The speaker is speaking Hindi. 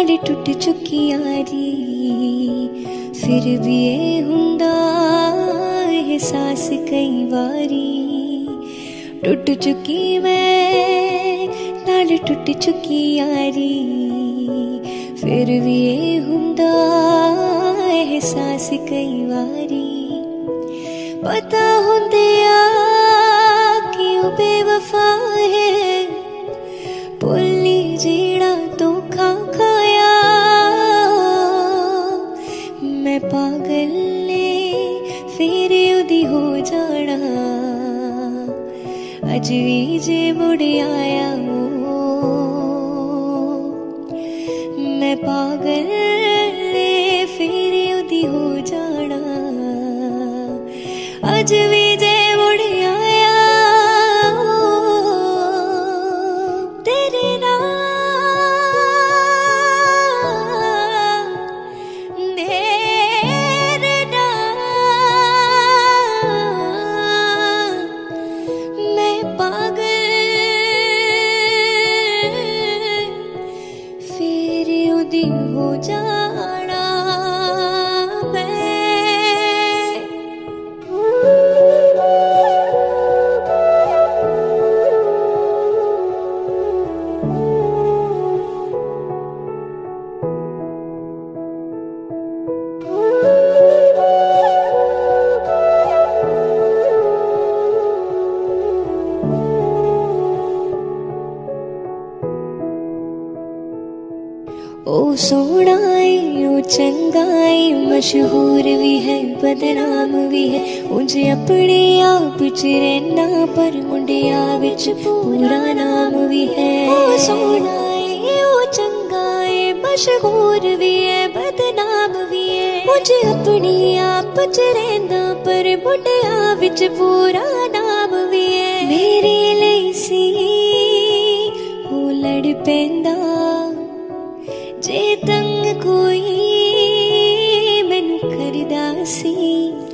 नाले टुट चुकी यारी, फिर भी ये हुंदा एहसास कई बारी। टुट चुकी मैं नाले टुट चुकी यारी, फिर भी ये हुंदा एहसास कई बारी। पता हुंदे कि ओ बेवफा है, भुल्ली जेड़ा धोखा खाया। मैं पागल ने फिर उदी हो जाना, अज भी जे मुड़ आया हो। मैं पागल ने फिर उदी हो जाना, अज भी जे मुड़ आया हो। तेरे नाम मेरे नाम, मैं पागल फिर उदी हो जाना। ओ सोना है ओ चंगा है, मशहूर भी है बदनाम भी है। मुझे अपने आप च रहना, पर मुंडिया बिच पूरा नाम भी है। ओ सोना है ओ चंगा है, मशहूर भी है बदनाम भी है। मुझे अपने आप च रहना, पर मुंडिया बिच पूरा नाम भी है। मेरे लिए सी ओ लड़ पैंदा, जे तंग कोई मैनू करदा सी।